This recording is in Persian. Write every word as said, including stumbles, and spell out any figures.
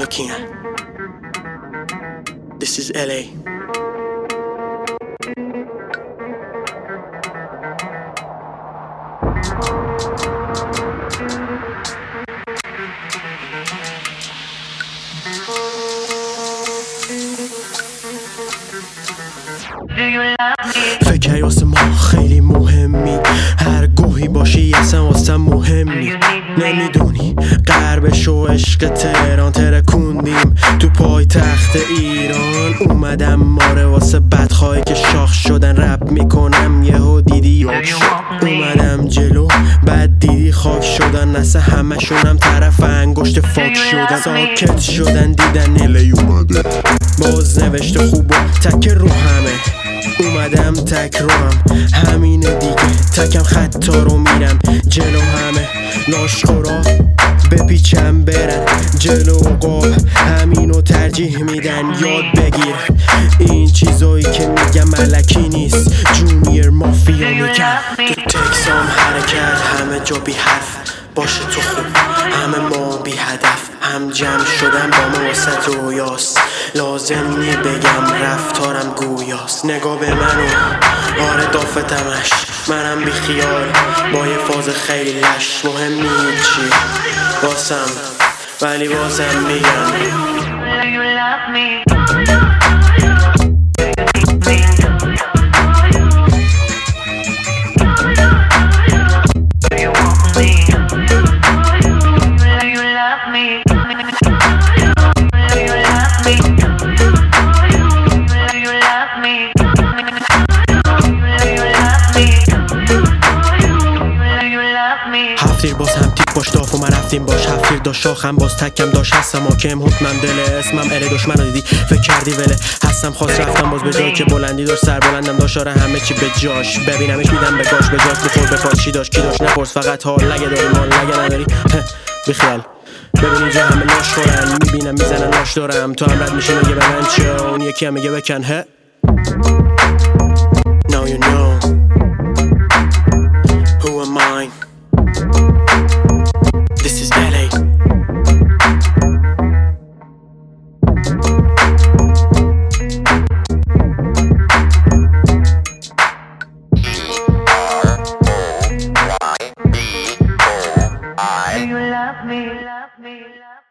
fucking. This is L A. فکر واسه ما خیلی مهمی، هر گوهی باشی اصلا واسه مهمی. نمیدونی غربش و عشق تهران ترکوندیم تو پای تخت ایران. اومدم ماره واسه بدخواهی که شاخ شدن رپ میکنم یهو دیدی یاک شد. اومدم جلو بعد دیدی خاک شدن، نسه همه شونم طرف انگشت فاک شدن. ساکت شدن دیدن الی اومده، باز نوشته خوب و تک رو همه. اومدم تک رو هم همینه دیگه، تکم خطا رو میرم جلو همه. ناشکرا بپیچم برن جلو قاب، همینو ترجیح میدن یاد بگیر. این چیزایی که میگم ملکی نیست، جونیر مافیا میگم. تو تکسام حرکت همه جا بی حرف، باشه تو خوب همه ما بی هدف. هم جمع شدن با ما واسه رویاست، لازم نی بگم رفتارم گویاست. نگاه به منو آره دافتمش، منم بی خیال با یه فاز خیلی لش. مهم نی چی واسم ولی بازم میگم هفتیر باز هم تیک باش داف و من رفتیم باش. هفتیر داشت شاخم باز تکم داشت هستم حاکم حکمم دل اسمم اره دشمن رو دیدی فکر کردی وله هستم خواست رفتم باز به جایی که بلندی داشت سر بلندم داشت. آره همه چی به جاش، ببینمش میدم به گاش به جاش بخور به پاش. چی داشت کی داشت نپرس فقط حال لگه داری مال لگه نداری بیخیال. ببین اینجا همه لاش خورن، میبینم میزنن لاش دارم. تو هم رد میشی میگه به من چه، اون یکی هم میگه بکن he. Now you know who am I. This is L A. Do you love me? Love me? Love me?